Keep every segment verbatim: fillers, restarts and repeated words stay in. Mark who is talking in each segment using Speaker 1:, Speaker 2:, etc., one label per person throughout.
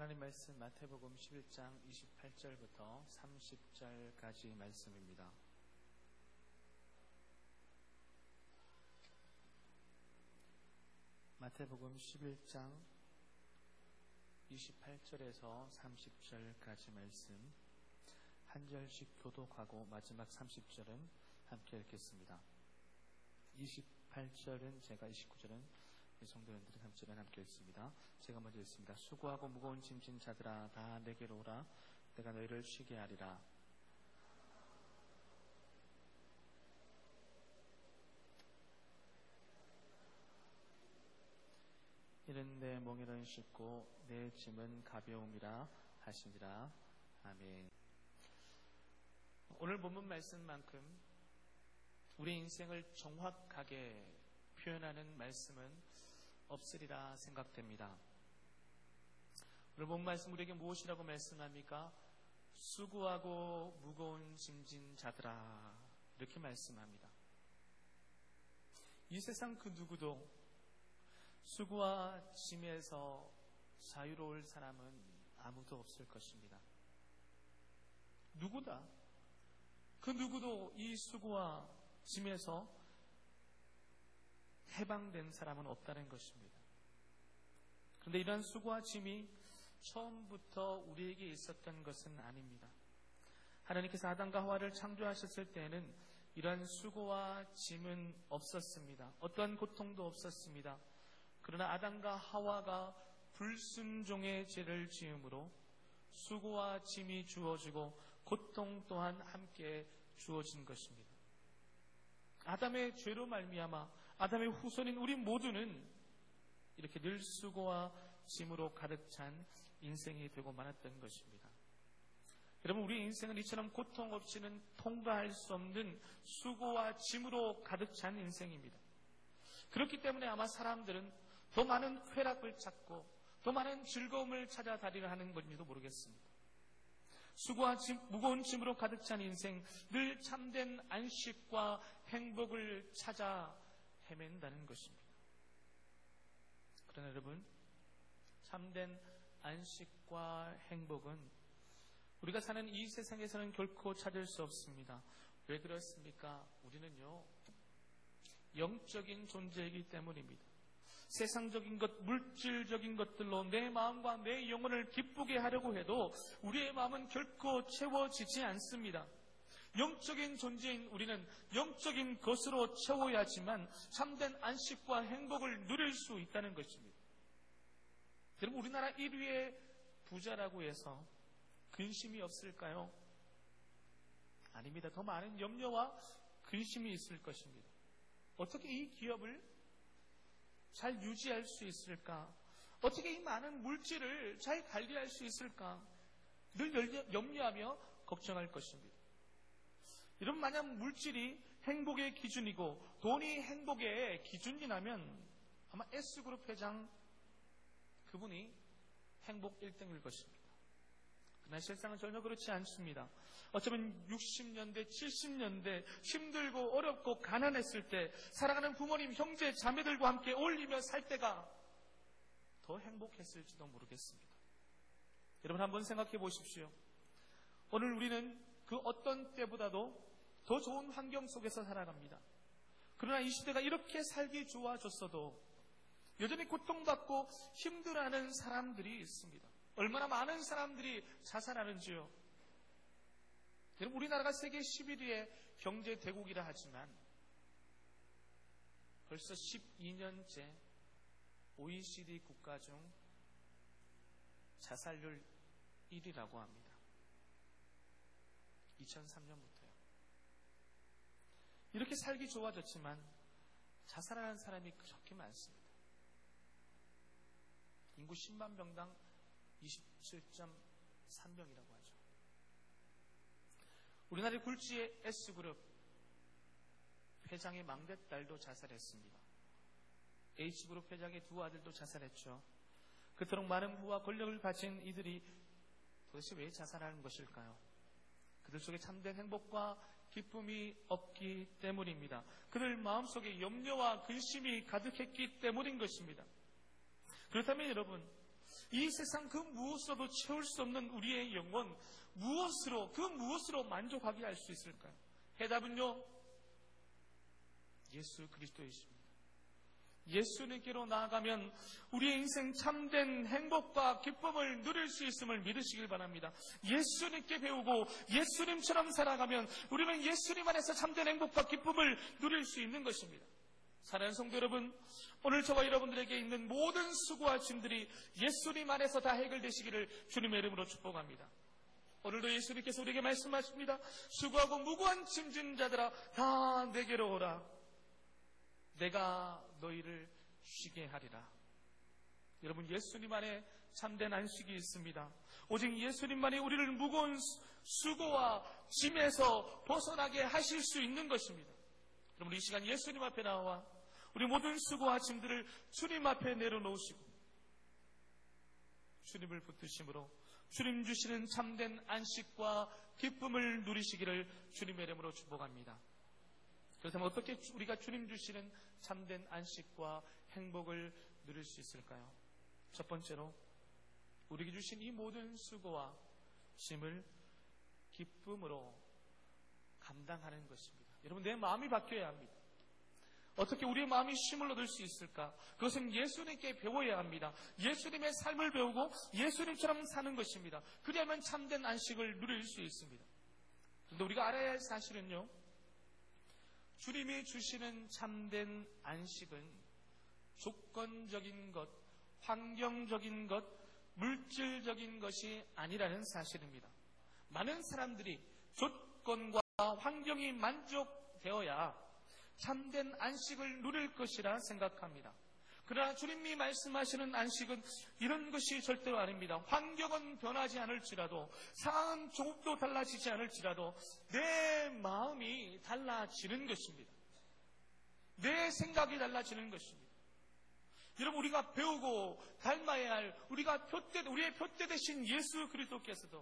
Speaker 1: 하나님 말씀 마태복음 십일 장 이십팔 절부터 삼십 절까지 말씀입니다. 마태복음 십일 장 이십팔 절에서 삼십 절까지 말씀 한 절씩 교독하고 마지막 삼십 절은 함께 읽겠습니다. 이십팔 절은 제가, 이십구 절은 성도님들이 삼 절은 함께 읽습니다. 제가 먼저 읽습니다. 수고하고 무거운 짐진 자들아 다 내게로 오라. 내가 너희를 쉬게 하리라. 이는 내 멍에는 쉽고 내 짐은 가벼움이라 하시니라. 아멘. 오늘 본문 말씀만큼 우리 인생을 정확하게 표현하는 말씀은 없으리라 생각됩니다. 오늘 본 말씀 우리에게 무엇이라고 말씀합니까? 수고하고 무거운 짐진 자들아, 이렇게 말씀합니다. 이 세상 그 누구도 수고와 짐에서 자유로울 사람은 아무도 없을 것입니다. 누구다? 그 누구도 이 수고와 짐에서 해방된 사람은 없다는 것입니다. 그런데 이러한 수고와 짐이 처음부터 우리에게 있었던 것은 아닙니다. 하나님께서 아담과 하와를 창조하셨을 때에는 이러한 수고와 짐은 없었습니다. 어떠한 고통도 없었습니다. 그러나 아담과 하와가 불순종의 죄를 지음으로 수고와 짐이 주어지고 고통 또한 함께 주어진 것입니다. 아담의 죄로 말미암아 아담의 후손인 우리 모두는 이렇게 늘 수고와 짐으로 가득 찬 인생이 되고 말았던 것입니다. 여러분, 우리 인생은 이처럼 고통 없이는 통과할 수 없는 수고와 짐으로 가득 찬 인생입니다. 그렇기 때문에 아마 사람들은 더 많은 쾌락을 찾고 더 많은 즐거움을 찾아다니려 하는 건지도 모르겠습니다. 수고와 짐, 무거운 짐으로 가득 찬 인생, 늘 참된 안식과 행복을 찾아 헤맨다는 것입니다. 그러나 여러분, 참된 안식과 행복은 우리가 사는 이 세상에서는 결코 찾을 수 없습니다. 왜 그렇습니까? 우리는요, 영적인 존재이기 때문입니다. 세상적인 것, 물질적인 것들로 내 마음과 내 영혼을 기쁘게 하려고 해도 우리의 마음은 결코 채워지지 않습니다. 영적인 존재인 우리는 영적인 것으로 채워야지만 참된 안식과 행복을 누릴 수 있다는 것입니다. 여러분, 우리나라 일 위의 부자라고 해서 근심이 없을까요? 아닙니다. 더 많은 염려와 근심이 있을 것입니다. 어떻게 이 기업을 잘 유지할 수 있을까? 어떻게 이 많은 물질을 잘 관리할 수 있을까? 늘 염려하며 걱정할 것입니다. 여러분, 만약 물질이 행복의 기준이고 돈이 행복의 기준이라면 아마 S그룹 회장 그분이 행복 일 등일 것입니다. 그러나 실상은 전혀 그렇지 않습니다. 어쩌면 육십 년대, 칠십 년대 힘들고 어렵고 가난했을 때 살아가는 부모님, 형제, 자매들과 함께 어울리며 살 때가 더 행복했을지도 모르겠습니다. 여러분, 한번 생각해 보십시오. 오늘 우리는 그 어떤 때보다도 더 좋은 환경 속에서 살아갑니다. 그러나 이 시대가 이렇게 살기 좋아졌어도 여전히 고통받고 힘들어하는 사람들이 있습니다. 얼마나 많은 사람들이 자살하는지요. 여러분, 우리나라가 세계 십일 위의 경제 대국이라 하지만 벌써 십이 년째 오이시디 국가 중 자살률 일 위라고 합니다. 이천삼 년부터요. 이렇게 살기 좋아졌지만 자살하는 사람이 그렇게 많습니다. 인구 십만 명당 이십칠 점 삼 명이라고 하죠. 우리나라의 굴지의 S그룹 회장의 막내딸도 자살했습니다. H그룹 회장의 두 아들도 자살했죠. 그토록 많은 부와 권력을 가진 이들이 도대체 왜 자살하는 것일까요? 그들 속에 참된 행복과 기쁨이 없기 때문입니다. 그들 마음속에 염려와 근심이 가득했기 때문인 것입니다. 그렇다면 여러분, 이 세상 그 무엇으로도 채울 수 없는 우리의 영혼, 무엇으로, 그 무엇으로 만족하게 할 수 있을까요? 해답은요, 예수 그리스도이십니다. 예수님께로 나아가면 우리의 인생 참된 행복과 기쁨을 누릴 수 있음을 믿으시길 바랍니다. 예수님께 배우고 예수님처럼 살아가면 우리는 예수님 안에서 참된 행복과 기쁨을 누릴 수 있는 것입니다. 사랑하는 성도 여러분, 오늘 저와 여러분들에게 있는 모든 수고와 짐들이 예수님 안에서 다 해결되시기를 주님의 이름으로 축복합니다. 오늘도 예수님께서 우리에게 말씀하십니다. 수고하고 무거운 짐진 자들아 다 내게로 오라. 내가 너희를 쉬게 하리라. 여러분, 예수님 안에 참된 안식이 있습니다. 오직 예수님만이 우리를 무거운 수고와 짐에서 벗어나게 하실 수 있는 것입니다. 여러분, 이 시간 예수님 앞에 나와 우리 모든 수고와 짐들을 주님 앞에 내려놓으시고 주님을 붙드심으로 주님 주시는 참된 안식과 기쁨을 누리시기를 주님의 이름으로 축복합니다. 그렇다면 어떻게 우리가 주님 주시는 참된 안식과 행복을 누릴 수 있을까요? 첫 번째로 우리에게 주신 이 모든 수고와 짐을 기쁨으로 감당하는 것입니다. 여러분, 내 마음이 바뀌어야 합니다. 어떻게 우리의 마음이 쉼을 얻을 수 있을까? 그것은 예수님께 배워야 합니다. 예수님의 삶을 배우고 예수님처럼 사는 것입니다. 그래야만 참된 안식을 누릴 수 있습니다. 그런데 우리가 알아야 할 사실은요, 주님이 주시는 참된 안식은 조건적인 것, 환경적인 것, 물질적인 것이 아니라는 사실입니다. 많은 사람들이 조건과 환경이 만족되어야 참된 안식을 누릴 것이라 생각합니다. 그러나 주님이 말씀하시는 안식은 이런 것이 절대로 아닙니다. 환경은 변하지 않을지라도, 상황은 조금도 달라지지 않을지라도 내 마음이 달라지는 것입니다. 내 생각이 달라지는 것입니다. 여러분, 우리가 배우고 닮아야 할 우리가 표대, 우리의 표대 되신 예수 그리스도께서도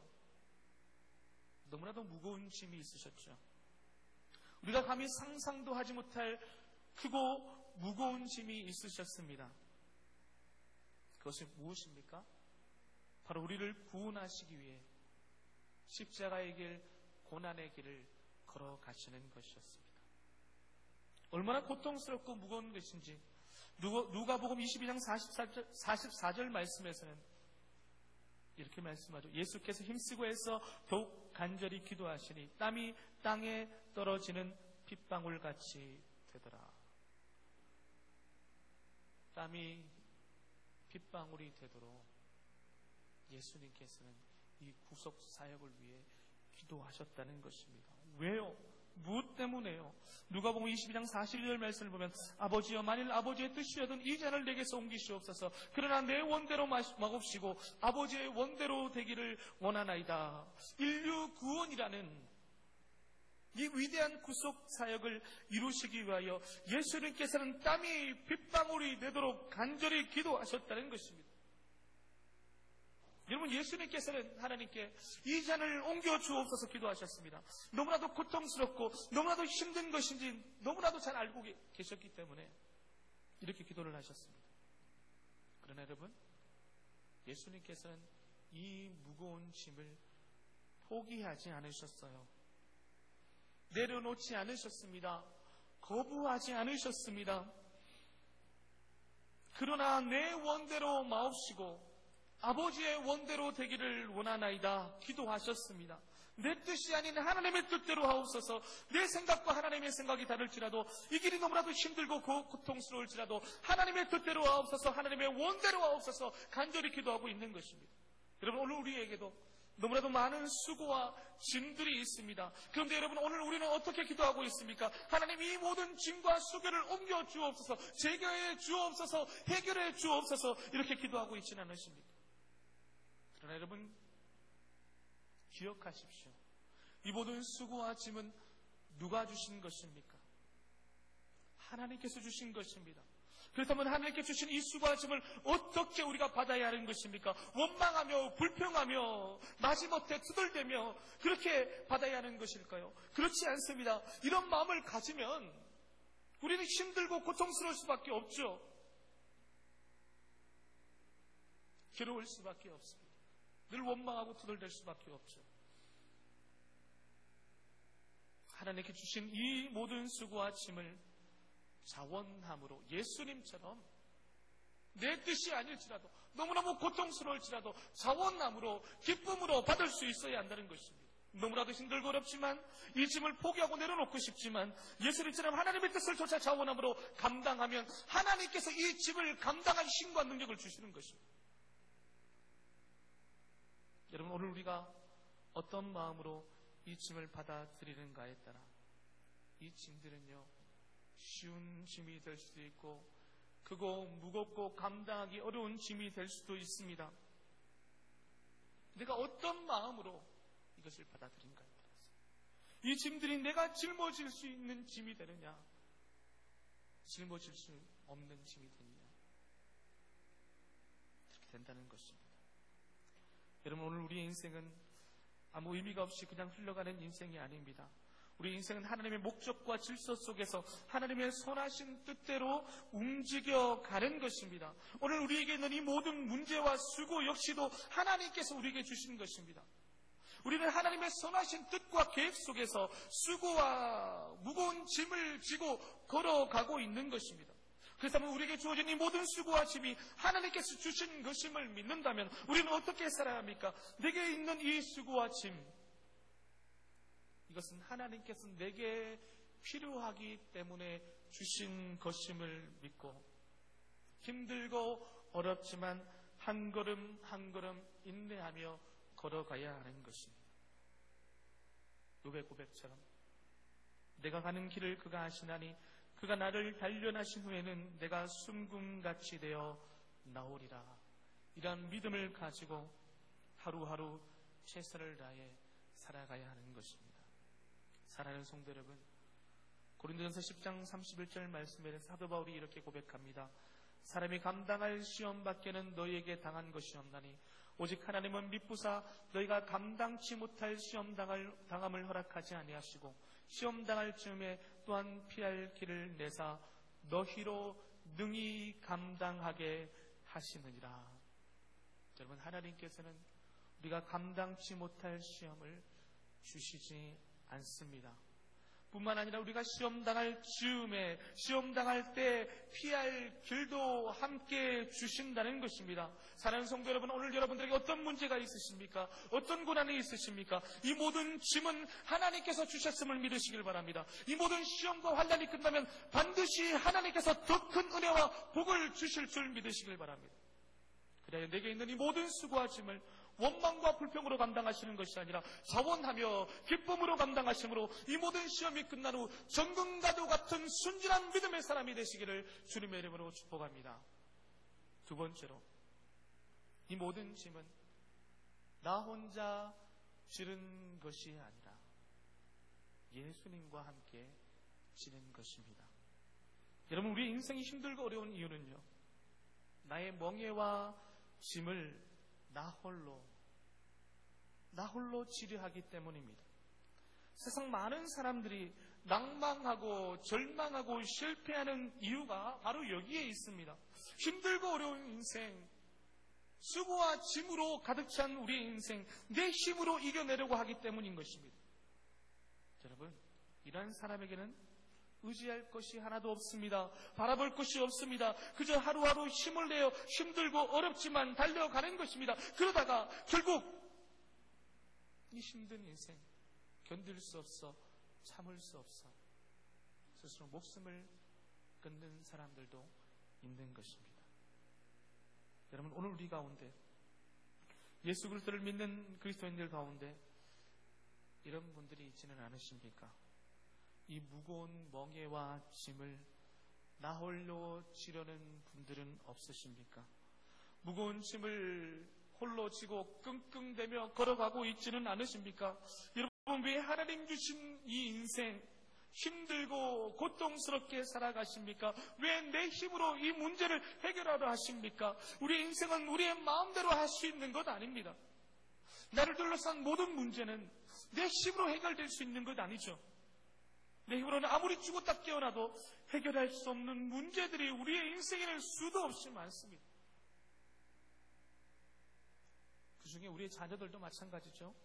Speaker 1: 너무나도 무거운 짐이 있으셨죠. 우리가 감히 상상도 하지 못할 크고 무거운 짐이 있으셨습니다. 그것이 무엇입니까? 바로 우리를 구원하시기 위해 십자가의 길, 고난의 길을 걸어가시는 것이었습니다. 얼마나 고통스럽고 무거운 것인지 누가복음 이십이 장 사십사 절 말씀에서는 이렇게 말씀하죠. 예수께서 힘쓰고 해서 더욱 간절히 기도하시니 땀이 땅에 떨어지는 핏방울같이 되더라. 땀이 핏방울이 되도록 예수님께서는 이 구속 사역을 위해 기도하셨다는 것입니다. 왜요? 무엇 때문에요? 누가복음 이십이 장 사십일 절 말씀을 보면 아버지여, 만일 아버지의 뜻이여든 이 잔을 내게서 옮기시옵소서. 그러나 내 원대로 마옵시고 아버지의 원대로 되기를 원하나이다. 인류 구원이라는 이 위대한 구속 사역을 이루시기 위하여 예수님께서는 땀이 빗방울이 되도록 간절히 기도하셨다는 것입니다. 여러분, 예수님께서는 하나님께 이 잔을 옮겨 주옵소서 기도하셨습니다. 너무나도 고통스럽고 너무나도 힘든 것인지 너무나도 잘 알고 계셨기 때문에 이렇게 기도를 하셨습니다. 그러나 여러분, 예수님께서는 이 무거운 짐을 포기하지 않으셨어요. 내려놓지 않으셨습니다. 거부하지 않으셨습니다. 그러나 내 원대로 마옵시고 아버지의 원대로 되기를 원하나이다 기도하셨습니다. 내 뜻이 아닌 하나님의 뜻대로 하옵소서. 내 생각과 하나님의 생각이 다를지라도, 이 길이 너무나도 힘들고 고통스러울지라도 하나님의 뜻대로 하옵소서, 하나님의 원대로 하옵소서 간절히 기도하고 있는 것입니다. 여러분, 오늘 우리에게도 너무나도 많은 수고와 짐들이 있습니다. 그런데 여러분, 오늘 우리는 어떻게 기도하고 있습니까? 하나님, 이 모든 짐과 수고를 옮겨 주옵소서, 제거해 주옵소서, 해결해 주옵소서, 이렇게 기도하고 있지는 않으십니까? 그러나 여러분, 기억하십시오. 이 모든 수고와 짐은 누가 주신 것입니까? 하나님께서 주신 것입니다. 그렇다면 하나님께 주신 이 수고와 짐을 어떻게 우리가 받아야 하는 것입니까? 원망하며 불평하며 마지못해 투덜대며 그렇게 받아야 하는 것일까요? 그렇지 않습니다. 이런 마음을 가지면 우리는 힘들고 고통스러울 수밖에 없죠. 괴로울 수밖에 없습니다. 늘 원망하고 투덜댈 수밖에 없죠. 하나님께 주신 이 모든 수고와 짐을 자원함으로 예수님처럼 내 뜻이 아닐지라도 너무너무 고통스러울지라도 자원함으로 기쁨으로 받을 수 있어야 한다는 것입니다. 너무나도 힘들고 어렵지만 이 짐을 포기하고 내려놓고 싶지만 예수님처럼 하나님의 뜻을 조차 자원함으로 감당하면 하나님께서 이 짐을 감당한 힘과 능력을 주시는 것입니다. 여러분, 오늘 우리가 어떤 마음으로 이 짐을 받아들이는가에 따라 이 짐들은요, 쉬운 짐이 될 수도 있고 크고 무겁고 감당하기 어려운 짐이 될 수도 있습니다. 내가 어떤 마음으로 이것을 받아들인가에 따라서 이 짐들이 내가 짊어질 수 있는 짐이 되느냐, 짊어질 수 없는 짐이 되느냐, 이렇게 된다는 것입니다. 여러분, 오늘 우리의 인생은 아무 의미가 없이 그냥 흘러가는 인생이 아닙니다. 우리 인생은 하나님의 목적과 질서 속에서 하나님의 선하신 뜻대로 움직여가는 것입니다. 오늘 우리에게 있는 이 모든 문제와 수고 역시도 하나님께서 우리에게 주신 것입니다. 우리는 하나님의 선하신 뜻과 계획 속에서 수고와 무거운 짐을 지고 걸어가고 있는 것입니다. 그렇다면 우리에게 주어진 이 모든 수고와 짐이 하나님께서 주신 것임을 믿는다면 우리는 어떻게 살아야 합니까? 내게 있는 이 수고와 짐, 이것은 하나님께서 내게 필요하기 때문에 주신 것임을 믿고 힘들고 어렵지만 한 걸음 한 걸음 인내하며 걸어가야 하는 것입니다. 욥의 고백처럼 내가 가는 길을 그가 아시나니 그가 나를 단련하신 후에는 내가 순금같이 되어 나오리라. 이러한 믿음을 가지고 하루하루 최선을 다해 살아가야 하는 것입니다. 사랑하는 성도 여러분, 고린도전서 십 장 삼십일 절 말씀에 사도 바울이 이렇게 고백합니다. 사람이 감당할 시험 밖에는 너희에게 당한 것이 없나니 오직 하나님은 미쁘사 너희가 감당치 못할 시험 당할, 당함을 허락하지 아니하시고 시험 당할 즈음에 또한 피할 길을 내사 너희로 능히 감당하게 하시느니라. 여러분, 하나님께서는 우리가 감당치 못할 시험을 주시지 않습니다. 뿐만 아니라 우리가 시험당할 즈음에 시험당할 때 피할 길도 함께 주신다는 것입니다. 사랑하는 성도 여러분, 오늘 여러분들에게 어떤 문제가 있으십니까? 어떤 고난이 있으십니까? 이 모든 짐은 하나님께서 주셨음을 믿으시길 바랍니다. 이 모든 시험과 환난이 끝나면 반드시 하나님께서 더 큰 은혜와 복을 주실 줄 믿으시길 바랍니다. 그래야 내게 있는 이 모든 수고와 짐을 원망과 불평으로 감당하시는 것이 아니라 자원하며 기쁨으로 감당하심으로 이 모든 시험이 끝난 후 정금과도 같은 순진한 믿음의 사람이 되시기를 주님의 이름으로 축복합니다. 두 번째로, 이 모든 짐은 나 혼자 지른 것이 아니라 예수님과 함께 지는 것입니다. 여러분, 우리 인생이 힘들고 어려운 이유는요, 나의 멍에와 짐을 나 홀로, 나 홀로 지려하기 때문입니다. 세상 많은 사람들이 낭망하고 절망하고 실패하는 이유가 바로 여기에 있습니다. 힘들고 어려운 인생, 수고와 짐으로 가득 찬 우리의 인생, 내 힘으로 이겨내려고 하기 때문인 것입니다. 여러분, 이러한 사람에게는 의지할 것이 하나도 없습니다. 바라볼 것이 없습니다. 그저 하루하루 힘을 내어 힘들고 어렵지만 달려가는 것입니다. 그러다가 결국 이 힘든 인생 견딜 수 없어, 참을 수 없어 스스로 목숨을 끊는 사람들도 있는 것입니다. 여러분, 오늘 우리 가운데 예수 그리스도를 믿는 그리스도인들 가운데 이런 분들이 있지는 않으십니까? 이 무거운 멍에와 짐을 나 홀로 지려는 분들은 없으십니까? 무거운 짐을 홀로 지고 끙끙대며 걸어가고 있지는 않으십니까? 여러분, 왜 하나님 주신 이 인생 힘들고 고통스럽게 살아가십니까? 왜 내 힘으로 이 문제를 해결하려 하십니까? 우리의 인생은 우리의 마음대로 할 수 있는 것 아닙니다. 나를 둘러싼 모든 문제는 내 힘으로 해결될 수 있는 것 아니죠. 내 힘으로는 아무리 죽었다 깨어나도 해결할 수 없는 문제들이 우리의 인생에는 수도 없이 많습니다. 중에 우리의 자녀들도 마찬가지죠.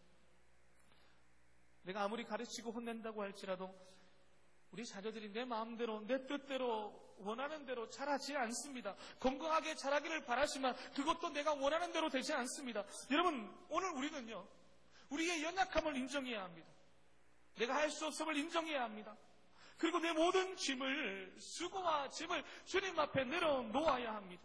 Speaker 1: 내가 아무리 가르치고 혼낸다고 할지라도 우리 자녀들이 내 마음대로, 내 뜻대로, 원하는 대로 자라지 않습니다. 건강하게 자라기를 바라지만 그것도 내가 원하는 대로 되지 않습니다. 여러분, 오늘 우리는요, 우리의 연약함을 인정해야 합니다. 내가 할 수 없음을 인정해야 합니다. 그리고 내 모든 짐을, 수고와 짐을 주님 앞에 내려놓아야 합니다.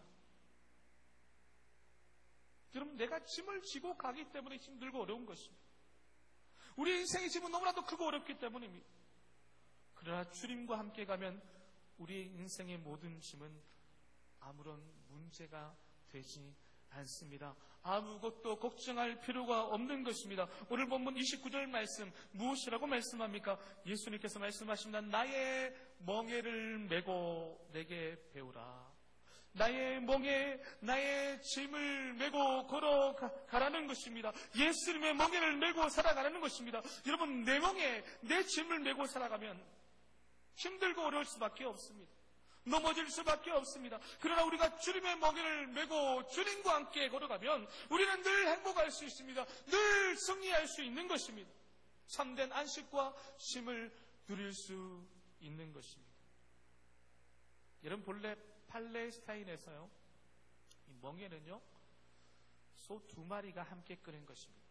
Speaker 1: 여러분, 내가 짐을 지고 가기 때문에 힘들고 어려운 것입니다. 우리 인생의 짐은 너무나도 크고 어렵기 때문입니다. 그러나 주님과 함께 가면 우리의 인생의 모든 짐은 아무런 문제가 되지 않습니다. 아무것도 걱정할 필요가 없는 것입니다. 오늘 본문 이십구 절 말씀 무엇이라고 말씀합니까? 예수님께서 말씀하십니다. 나의 멍에를 메고 내게 배우라. 나의 멍에 나의 짐을 메고 걸어가라는 것입니다. 예수님의 멍에를 메고 살아가라는 것입니다. 여러분, 내 멍에 내 짐을 메고 살아가면 힘들고 어려울 수밖에 없습니다. 넘어질 수밖에 없습니다. 그러나 우리가 주님의 멍에를 메고 주님과 함께 걸어가면 우리는 늘 행복할 수 있습니다. 늘 승리할 수 있는 것입니다. 참된 안식과 쉼을 누릴 수 있는 것입니다. 여러분, 본래 팔레스타인에서요, 이 멍에는요, 소 두 마리가 함께 끄는 것입니다.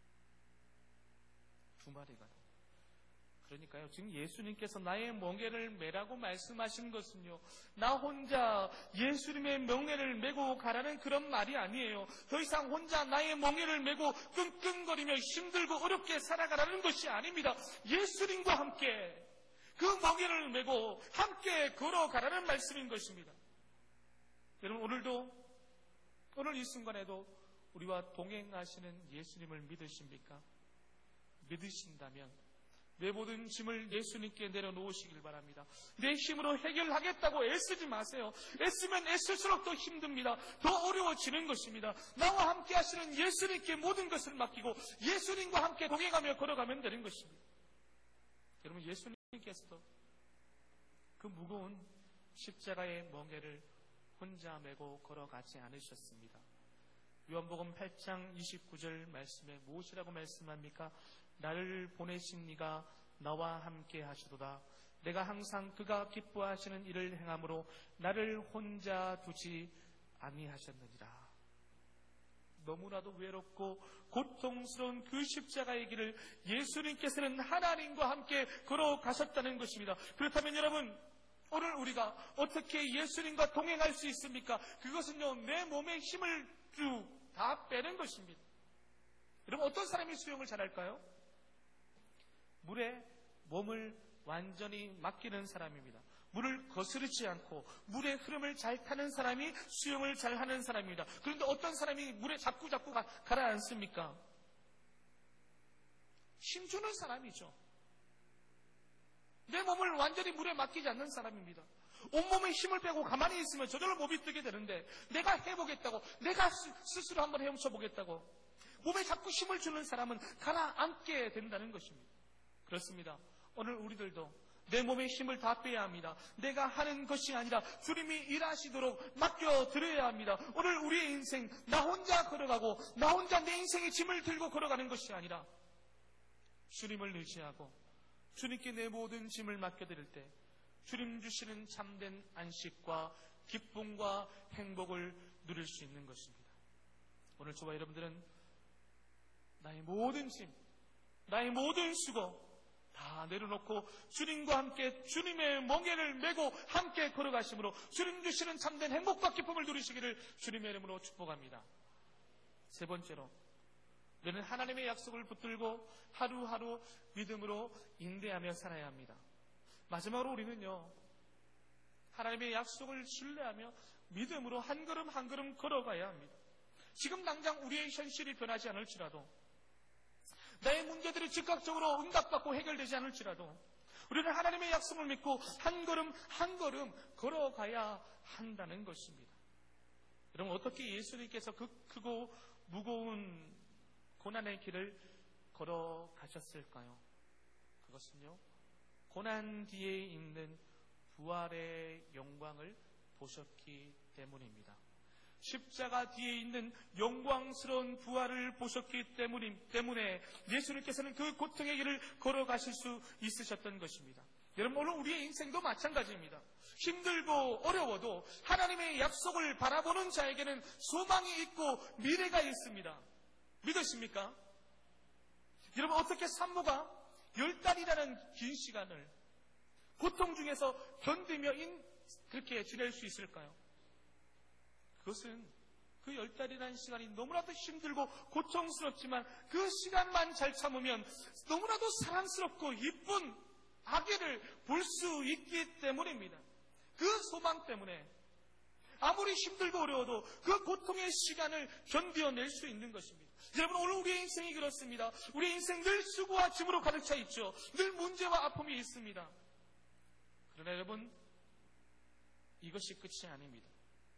Speaker 1: 두 마리가. 그러니까요, 지금 예수님께서 나의 멍에를 메라고 말씀하신 것은요, 나 혼자 예수님의 멍에를 메고 가라는 그런 말이 아니에요. 더 이상 혼자 나의 멍에를 메고 끙끙거리며 힘들고 어렵게 살아가라는 것이 아닙니다. 예수님과 함께 그 멍에를 메고 함께 걸어가라는 말씀인 것입니다. 여러분, 오늘도, 오늘 이 순간에도 우리와 동행하시는 예수님을 믿으십니까? 믿으신다면 내 모든 짐을 예수님께 내려놓으시길 바랍니다. 내 힘으로 해결하겠다고 애쓰지 마세요. 애쓰면 애쓸수록 더 힘듭니다. 더 어려워지는 것입니다. 나와 함께 하시는 예수님께 모든 것을 맡기고 예수님과 함께 동행하며 걸어가면 되는 것입니다. 여러분, 예수님께서도 그 무거운 십자가의 멍에를 혼자 메고 걸어가지 않으셨습니다. 요한복음 팔 장 이십구 절 말씀에 무엇이라고 말씀합니까? 나를 보내신 이가 나와 함께 하시도다. 내가 항상 그가 기뻐하시는 일을 행함으로 나를 혼자 두지 아니하셨느니라. 너무나도 외롭고 고통스러운 그 십자가의 길을 예수님께서는 하나님과 함께 걸어가셨다는 것입니다. 그렇다면 여러분, 오늘 우리가 어떻게 예수님과 동행할 수 있습니까? 그것은요, 내 몸에 힘을 쭉 다 빼는 것입니다. 여러분, 어떤 사람이 수영을 잘할까요? 물에 몸을 완전히 맡기는 사람입니다. 물을 거스르지 않고 물의 흐름을 잘 타는 사람이 수영을 잘하는 사람입니다. 그런데 어떤 사람이 물에 자꾸 자꾸 가, 가라앉습니까? 힘주는 사람이죠. 내 몸을 완전히 물에 맡기지 않는 사람입니다. 온몸에 힘을 빼고 가만히 있으면 저절로 몸이 뜨게 되는데, 내가 해보겠다고, 내가 스, 스스로 한번 헤엄쳐 보겠다고 몸에 자꾸 힘을 주는 사람은 가라앉게 된다는 것입니다. 그렇습니다. 오늘 우리들도 내 몸에 힘을 다 빼야 합니다. 내가 하는 것이 아니라 주님이 일하시도록 맡겨드려야 합니다. 오늘 우리의 인생, 나 혼자 걸어가고 나 혼자 내 인생의 짐을 들고 걸어가는 것이 아니라 주님을 의지하고 주님께 내 모든 짐을 맡겨드릴 때 주님 주시는 참된 안식과 기쁨과 행복을 누릴 수 있는 것입니다. 오늘 저와 여러분들은 나의 모든 짐, 나의 모든 수고 다 내려놓고 주님과 함께 주님의 멍에를 메고 함께 걸어가심으로 주님 주시는 참된 행복과 기쁨을 누리시기를 주님의 이름으로 축복합니다. 세 번째로, 우리는 하나님의 약속을 붙들고 하루하루 믿음으로 인내하며 살아야 합니다. 마지막으로 우리는요, 하나님의 약속을 신뢰하며 믿음으로 한 걸음 한 걸음 걸어가야 합니다. 지금 당장 우리의 현실이 변하지 않을지라도, 나의 문제들이 즉각적으로 응답받고 해결되지 않을지라도 우리는 하나님의 약속을 믿고 한 걸음 한 걸음 걸어가야 한다는 것입니다. 여러분, 어떻게 예수님께서 그 크고 무거운 고난의 길을 걸어가셨을까요? 그것은요, 고난 뒤에 있는 부활의 영광을 보셨기 때문입니다. 십자가 뒤에 있는 영광스러운 부활을 보셨기 때문에 예수님께서는 그 고통의 길을 걸어가실 수 있으셨던 것입니다. 여러분, 오늘 우리의 인생도 마찬가지입니다. 힘들고 어려워도 하나님의 약속을 바라보는 자에게는 소망이 있고 미래가 있습니다. 믿으십니까? 여러분, 어떻게 산모가 열 달이라는 긴 시간을 고통 중에서 견디며 인, 그렇게 지낼 수 있을까요? 그것은 그 열 달이라는 시간이 너무나도 힘들고 고통스럽지만 그 시간만 잘 참으면 너무나도 사랑스럽고 이쁜 아기를 볼 수 있기 때문입니다. 그 소망 때문에 아무리 힘들고 어려워도 그 고통의 시간을 견뎌낼 수 있는 것입니다. 여러분, 오늘 우리의 인생이 그렇습니다. 우리의 인생 늘 수고와 짐으로 가득 차 있죠. 늘 문제와 아픔이 있습니다. 그러나 여러분, 이것이 끝이 아닙니다.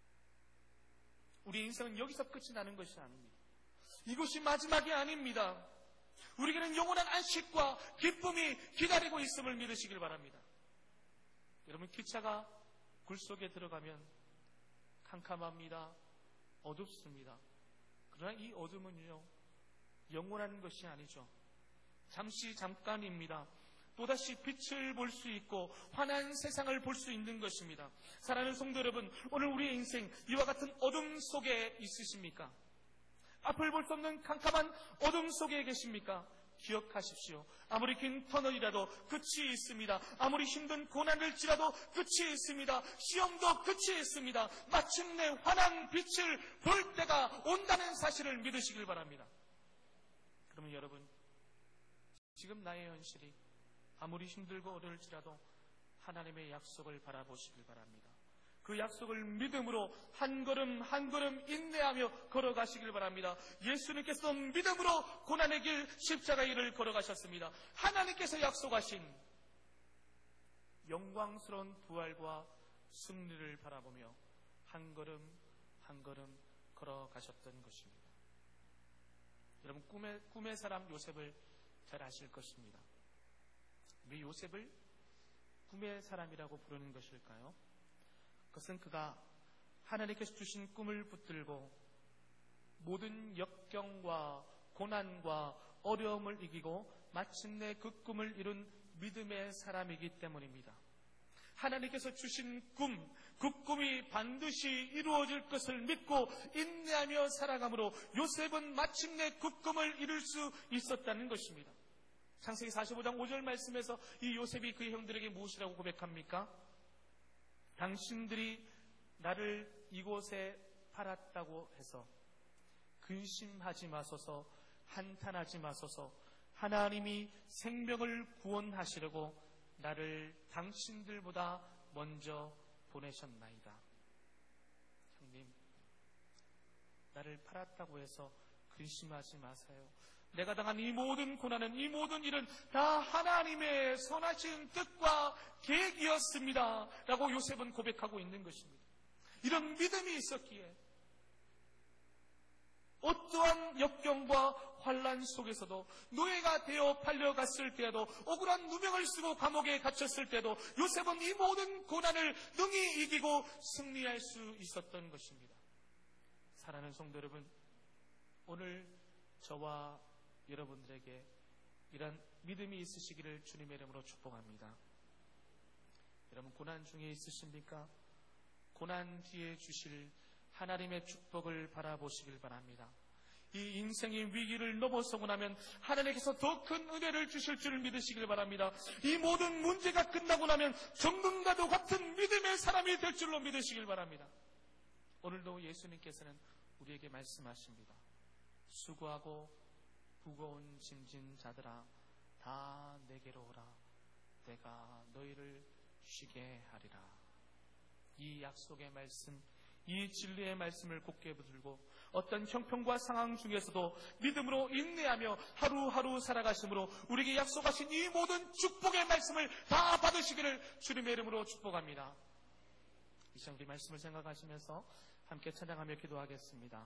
Speaker 1: 우리 인생은 여기서 끝이 나는 것이 아닙니다. 이것이 마지막이 아닙니다. 우리에게는 영원한 안식과 기쁨이 기다리고 있음을 믿으시길 바랍니다. 여러분, 기차가 굴 속에 들어가면 캄캄합니다. 어둡습니다. 그러나 이 어둠은요, 영원한 것이 아니죠. 잠시 잠깐입니다. 또다시 빛을 볼 수 있고 환한 세상을 볼 수 있는 것입니다. 사랑하는 성도 여러분, 오늘 우리의 인생 이와 같은 어둠 속에 있으십니까? 앞을 볼 수 없는 캄캄한 어둠 속에 계십니까? 기억하십시오. 아무리 긴 터널이라도 끝이 있습니다. 아무리 힘든 고난을지라도 끝이 있습니다. 시험도 끝이 있습니다. 마침내 환한 빛을 볼 때가 온다는 사실을 믿으시길 바랍니다. 그러면 여러분, 지금 나의 현실이 아무리 힘들고 어려울지라도 하나님의 약속을 바라보시길 바랍니다. 그 약속을 믿음으로 한 걸음 한 걸음 인내하며 걸어가시길 바랍니다. 예수님께서 믿음으로 고난의 길, 십자가의 길을 걸어가셨습니다. 하나님께서 약속하신 영광스러운 부활과 승리를 바라보며 한 걸음 한 걸음 걸어가셨던 것입니다. 여러분, 꿈의, 꿈의 사람 요셉을 잘 아실 것입니다. 왜 요셉을 꿈의 사람이라고 부르는 것일까요? 그것은 그가 하나님께서 주신 꿈을 붙들고 모든 역경과 고난과 어려움을 이기고 마침내 그 꿈을 이룬 믿음의 사람이기 때문입니다. 하나님께서 주신 꿈, 그 꿈이 반드시 이루어질 것을 믿고 인내하며 살아감으로 요셉은 마침내 그 꿈을 이룰 수 있었다는 것입니다. 창세기 사십오 장 오 절 말씀에서 이 요셉이 그의 형들에게 무엇이라고 고백합니까? 당신들이 나를 이곳에 팔았다고 해서 근심하지 마소서, 한탄하지 마소서. 하나님이 생명을 구원하시려고 나를 당신들보다 먼저 보내셨나이다. 형님, 나를 팔았다고 해서 근심하지 마세요. 내가 당한 이 모든 고난은, 이 모든 일은 다 하나님의 선하신 뜻과 계획이었습니다 라고 요셉은 고백하고 있는 것입니다. 이런 믿음이 있었기에 어떠한 역경과 환란 속에서도 노예가 되어 팔려갔을 때에도 억울한 누명을 쓰고 감옥에 갇혔을 때도 요셉은 이 모든 고난을 능히 이기고 승리할 수 있었던 것입니다. 사랑하는 성도 여러분, 오늘 저와 여러분들에게 이런 믿음이 있으시기를 주님의 이름으로 축복합니다. 여러분, 고난 중에 있으십니까? 고난 뒤에 주실 하나님의 축복을 바라보시길 바랍니다. 이 인생의 위기를 넘어서고 나면 하나님께서 더 큰 은혜를 주실 줄 믿으시길 바랍니다. 이 모든 문제가 끝나고 나면 정금과도 같은 믿음의 사람이 될 줄로 믿으시길 바랍니다. 오늘도 예수님께서는 우리에게 말씀하십니다. 수고하고 무거운 짐진 자들아, 다 내게로 오라. 내가 너희를 쉬게 하리라. 이 약속의 말씀, 이 진리의 말씀을 굳게 붙들고 어떤 형편과 상황 중에서도 믿음으로 인내하며 하루하루 살아가심으로 우리에게 약속하신 이 모든 축복의 말씀을 다 받으시기를 주님의 이름으로 축복합니다. 이 시간 우리 말씀을 생각하시면서 함께 찬양하며 기도하겠습니다.